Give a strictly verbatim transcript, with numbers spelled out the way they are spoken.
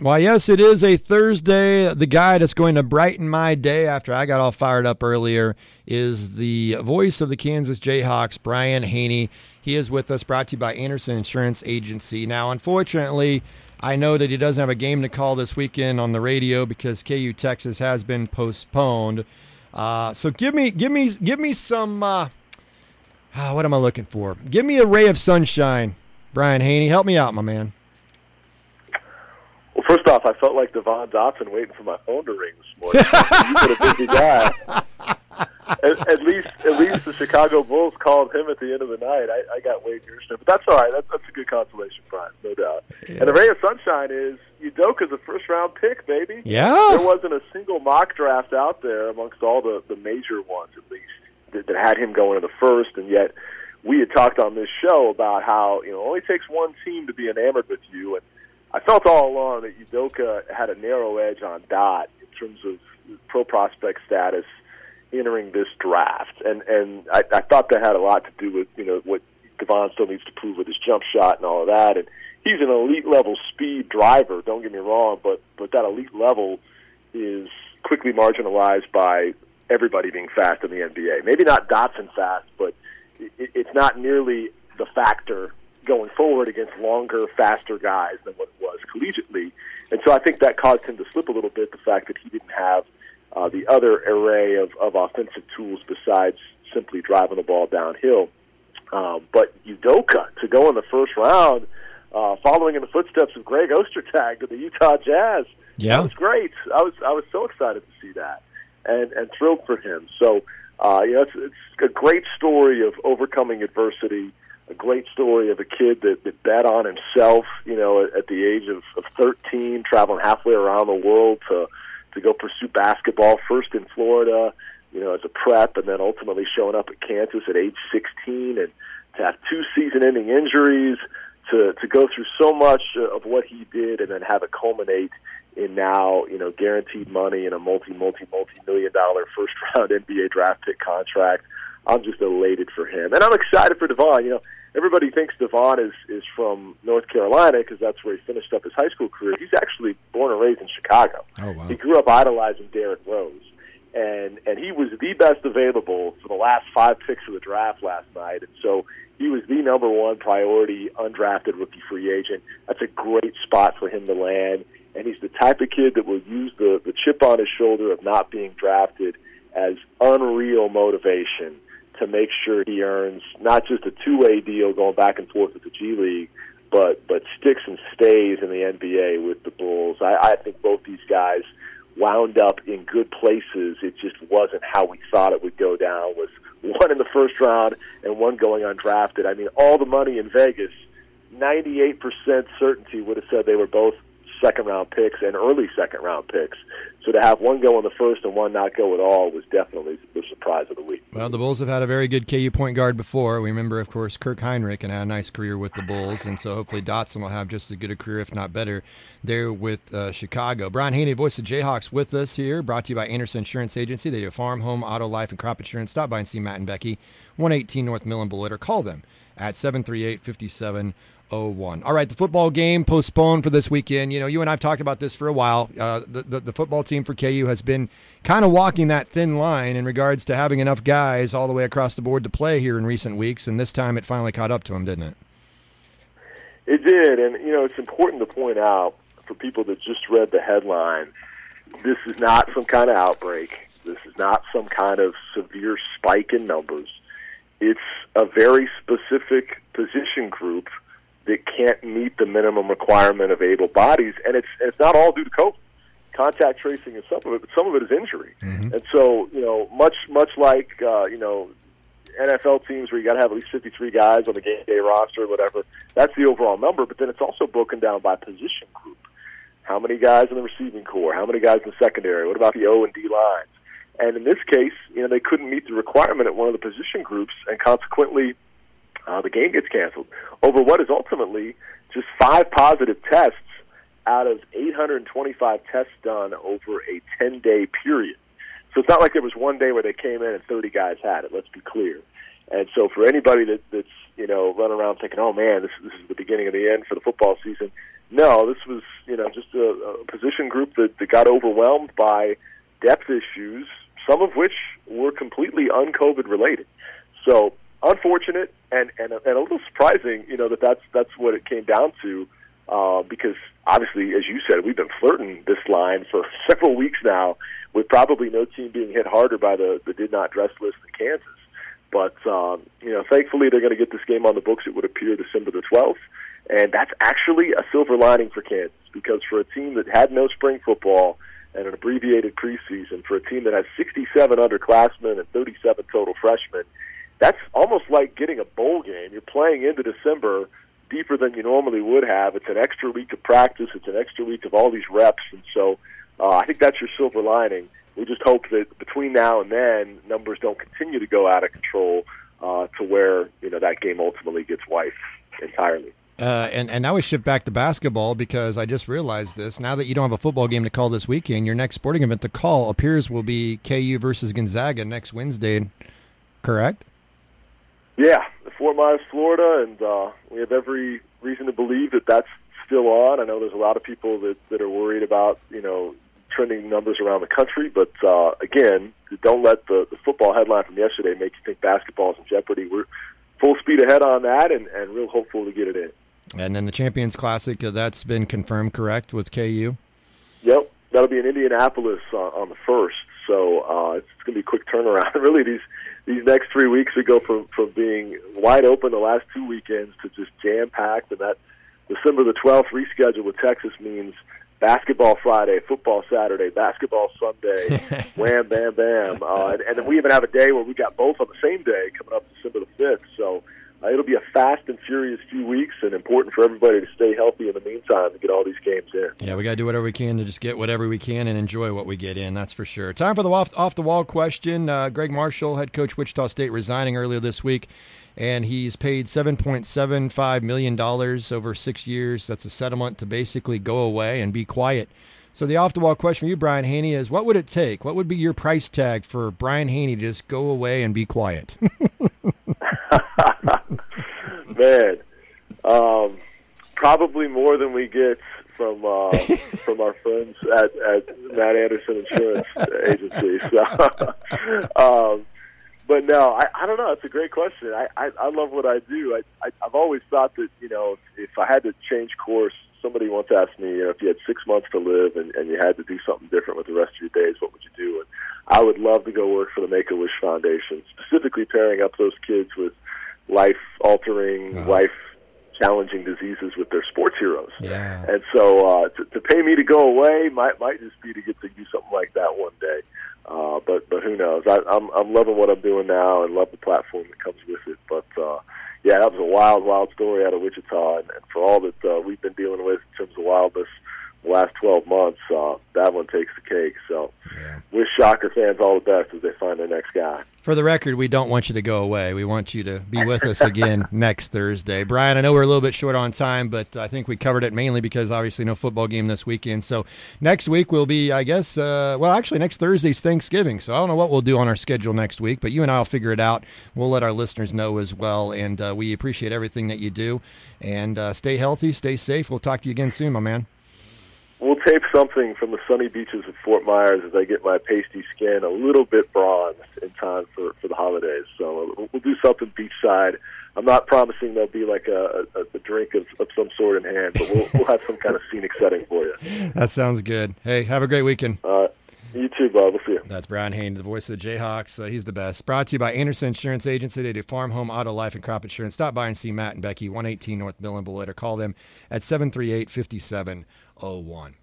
Why, yes, it is a Thursday. The guy that's going to brighten my day after I got all fired up earlier is the voice of the Kansas Jayhawks, Brian Haney. He is with us, brought to you by Anderson Insurance Agency. Now, unfortunately, I know that he doesn't have a game to call this weekend on the radio because K U Texas has been postponed. Uh, so give me, give me, give me some. Uh, uh, what am I looking for? Give me a ray of sunshine, Brian Haney. Help me out, my man. Well, first off, I felt like Devon Dotson waiting for my phone to ring this morning. You've been a busy guy. At, at least, at least the Chicago Bulls called him at the end of the night. I, I got Wade Gershner, but that's all right. That's, that's a good consolation prize, no doubt. Yeah. And the ray of sunshine is Udoka's a first-round pick, baby. Yeah. There wasn't a single mock draft out there amongst all the, the major ones, at least, that, that had him going in the first, and yet we had talked on this show about how, you know, it only takes one team to be enamored with you, and I felt all along that Udoka had a narrow edge on Dot in terms of pro prospect status entering this draft, and and I, I thought that had a lot to do with, you know, what Devon still needs to prove with his jump shot and all of that. And he's an elite level speed driver. Don't get me wrong, but but that elite level is quickly marginalized by everybody being fast in the N B A. Maybe not Dotson fast, but it, it's not nearly the factor going forward against longer, faster guys than what it was collegiately. And so I think that caused him to slip a little bit, the fact that he didn't have uh, the other array of, of offensive tools besides simply driving the ball downhill. Um, but Udoka, to go in the first round, uh, following in the footsteps of Greg Ostertag to the Utah Jazz, yeah. that was great. I was I was so excited to see that and, and thrilled for him. So, uh, you know, it's, it's a great story of overcoming adversity, a great story of a kid that, that bet on himself, you know, at, at the age of, of thirteen, traveling halfway around the world to to go pursue basketball, first in Florida, you know, as a prep, and then ultimately showing up at Kansas at age sixteen, and to have two season-ending injuries, to to go through so much of what he did, and then have it culminate in now, you know, guaranteed money and a multi, multi, multi-million dollar first-round N B A draft pick contract. I'm just elated for him. And I'm excited for Devon. You know, everybody thinks Devon is, is from North Carolina because that's where he finished up his high school career. He's actually born and raised in Chicago. Oh, wow. He grew up idolizing Derrick Rose. And and he was the best available for the last five picks of the draft last night. And so he was the number one priority undrafted rookie free agent. That's a great spot for him to land. And he's the type of kid that will use the, the chip on his shoulder of not being drafted as unreal motivation to make sure he earns not just a two-way deal going back and forth with the G League, but but sticks and stays in the N B A with the Bulls. I, I think both these guys wound up in good places. It just wasn't how we thought it would go down, with one in the first round and one going undrafted. I mean, all the money in Vegas, ninety-eight percent certainty would have said they were both second-round picks and early second-round picks. So to have one go in the first and one not go at all was definitely the surprise of the week. Well, the Bulls have had a very good K U point guard before. We remember, of course, Kirk Heinrich, and had a nice career with the Bulls, and so hopefully Dotson will have just as good a career, if not better, there with uh, Chicago. Brian Haney, voice of Jayhawks, with us here, brought to you by Anderson Insurance Agency. They do farm, home, auto, life, and crop insurance. Stop by and see Matt and Becky, one eighteen North Millen Boulevard, or call them at seven three eight, five seven oh one. All right, the football game postponed for this weekend. You know, you and I have talked about this for a while. Uh, the, the, the football team for K U has been kind of walking that thin line in regards to having enough guys all the way across the board to play here in recent weeks, and this time it finally caught up to them, didn't it? It did, and, you know, it's important to point out for people that just read the headline, this is not some kind of outbreak. This is not some kind of severe spike in numbers. It's a very specific position group that can't meet the minimum requirement of able bodies, and it's it's not all due to COVID. Contact tracing is some of it, but some of it is injury. Mm-hmm. And so, you know, much much like uh, you know, N F L teams where you got to have at least fifty-three guys on the game day roster or whatever. That's the overall number, but then it's also broken down by position group. How many guys in the receiving core? How many guys in the secondary? What about the O and D lines? And in this case, you know, they couldn't meet the requirement at one of the position groups, and consequently, Uh, the game gets canceled over what is ultimately just five positive tests out of eight hundred twenty-five tests done over a ten-day period. So it's not like there was one day where they came in and thirty guys had it, let's be clear. And so for anybody that, that's, you know, running around thinking, oh, man, this, this is the beginning of the end for the football season, no, this was, you know, just a, a position group that, that got overwhelmed by depth issues, some of which were completely un-COVID related. So unfortunate and, and, and a little surprising, you know, that that's, that's what it came down to, uh, because obviously, as you said, we've been flirting this line for several weeks now, with probably no team being hit harder by the, the did not dress list in Kansas. But, um, you know, thankfully they're going to get this game on the books, it would appear, December the twelfth. And that's actually a silver lining for Kansas, because for a team that had no spring football and an abbreviated preseason, for a team that has sixty-seven underclassmen and thirty-seven total freshmen, that's almost like getting a bowl game. You're playing into December deeper than you normally would have. It's an extra week of practice. It's an extra week of all these reps. And so uh, I think that's your silver lining. We just hope that between now and then, numbers don't continue to go out of control uh, to where, you know, that game ultimately gets wiped entirely. Uh, and, and now we shift back to basketball, because I just realized this. Now that you don't have a football game to call this weekend, your next sporting event to call appears will be K U versus Gonzaga next Wednesday, correct? Yeah, Fort Myers, Florida, and uh, we have every reason to believe that that's still on. I know there's a lot of people that, that are worried about, you know, trending numbers around the country, but uh, again, don't let the, the football headline from yesterday make you think basketball is in jeopardy. We're full speed ahead on that, and, and real hopeful to get it in. And then the Champions Classic, uh, that's been confirmed, correct, with K U? Yep, that'll be in Indianapolis uh, on the first, so uh, it's going to be a quick turnaround. Really, these these next three weeks will go from, from being wide open the last two weekends to just jam-packed, and that December the twelfth reschedule with Texas means basketball Friday, football Saturday, basketball Sunday, wham, bam, bam. Uh, and, and then we even have a day where we got both on the same day coming up December the fifth. So uh, it'll be a fast and furious few weeks, and important for everybody to stay healthy in the meantime to get all these games in. Yeah, we got to do whatever we can to just get whatever we can and enjoy what we get in, that's for sure. Time for the off, off the wall question. Uh, Greg Marshall, head coach Wichita State, resigning earlier this week. And he's paid seven point seven five million dollars over six years. That's a settlement to basically go away and be quiet. So the off-the-wall question for you, Brian Haney, is what would it take? What would be your price tag for Brian Haney to just go away and be quiet? Man, um, probably more than we get from uh, from our friends at, at Matt Anderson Insurance Agency. So, um, But no, I, I don't know. It's a great question. I, I, I love what I do. I, I, I've always thought that, you know, if, if I had to change course, somebody once asked me, you know, if you had six months to live and, and you had to do something different with the rest of your days, what would you do? And I would love to go work for the Make-A-Wish Foundation, specifically pairing up those kids with life-altering, wow. life-challenging diseases with their sports heroes. Yeah. And so uh, to, to pay me to go away might might just be to get to do something like that one day. Uh, but but who knows? I, I'm I'm loving what I'm doing now and love the platform that comes with it. But uh, yeah, that was a wild, wild story out of Wichita, and, and for all that uh, we've been dealing with in terms of wildness the last twelve months, uh, that one takes the cake. So yeah. Wish Shocker fans all the best as they find their next guy. For the record, we don't want you to go away. We want you to be with us again next Thursday. Brian, I know we're a little bit short on time, but I think we covered it mainly because obviously no football game this weekend. So next week will be, I guess, uh, well, actually next Thursday's Thanksgiving. So I don't know what we'll do on our schedule next week, but you and I will figure it out. We'll let our listeners know as well, and uh, we appreciate everything that you do. And uh, stay healthy, stay safe. We'll talk to you again soon, my man. We'll tape something from the sunny beaches of Fort Myers as I get my pasty skin a little bit bronzed in time for, for the holidays. So we'll do something beachside. I'm not promising there'll be like a, a, a drink of, of some sort in hand, but we'll, we'll have some kind of scenic setting for you. That sounds good. Hey, have a great weekend. Uh, you too, Bob. We'll see you. That's Brian Haney, the voice of the Jayhawks. Uh, he's the best. Brought to you by Anderson Insurance Agency. They do farm, home, auto, life, and crop insurance. Stop by and see Matt and Becky, one eighteen North Mill and Beloit, or call them at seven three eight, five seven zero one.